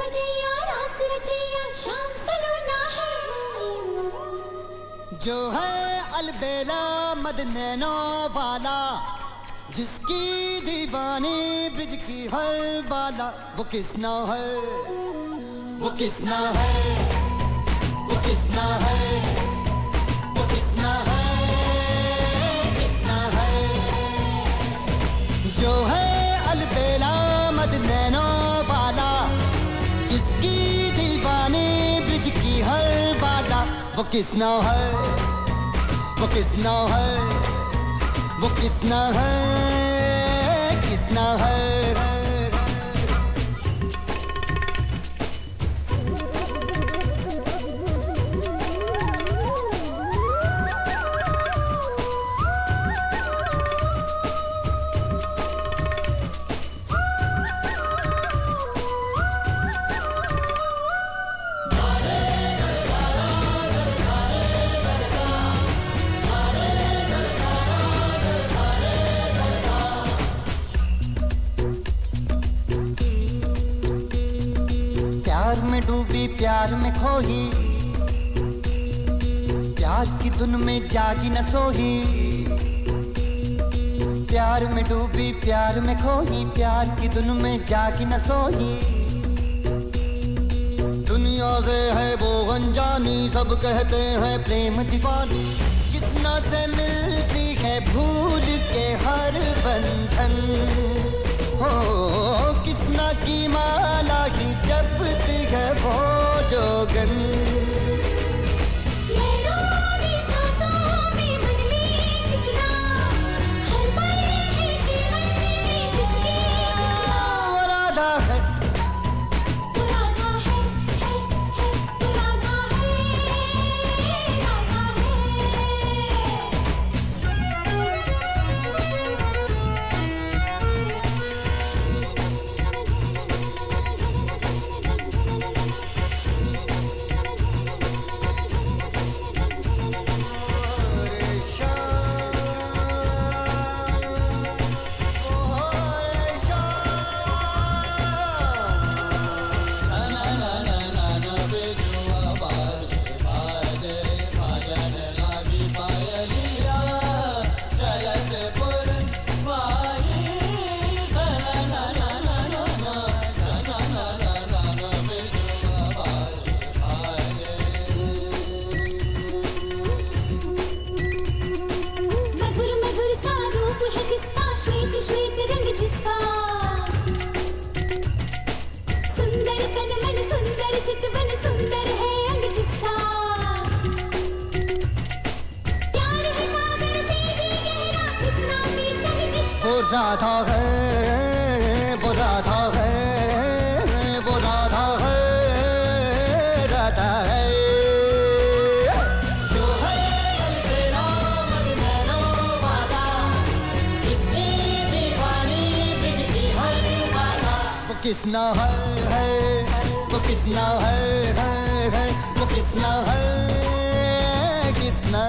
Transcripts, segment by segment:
सजैया रास रचैया शाम सलोना है। जो है अलबेला मद नैनो वाला, जिसकी दीवानी ब्रिज की हर बाला, वो किसना है, वो किसना है, वो किसना है, वो किसना है, किसना है। जो है अलबेला मद नैनो वाला, जिसकी दीवानी ब्रिज की हर बाला, वो किसना है, वो किसना है, वो किसना है, किसना है। प्यार में डूबी प्यार में खोही, प्यार की धुन में जागी न सोही। प्यार में डूबी प्यार में खोही, प्यार की धुन में जागी न सोही। दुनिया से है वो अनजानी, सब कहते हैं प्रेम दीवानी। किसना से मिलती है भूल के हर बंधन, हो किसना की माला ही जपती है वो जोगन। राधा है, वो राधा है, वो राधा है, राधा है। जो है अलबेला मद नैनो वाला, जिसकी दीवानी ब्रिज की हर बाला, वो किसना है, वो किसना है, वो किसना है, किसना।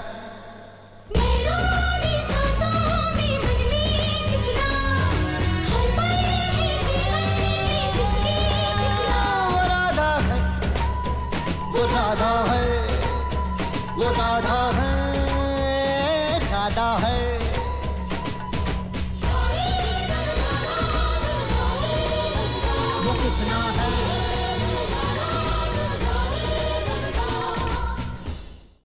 वो राधा है, वो राधा है, राधा है। वो किसना है।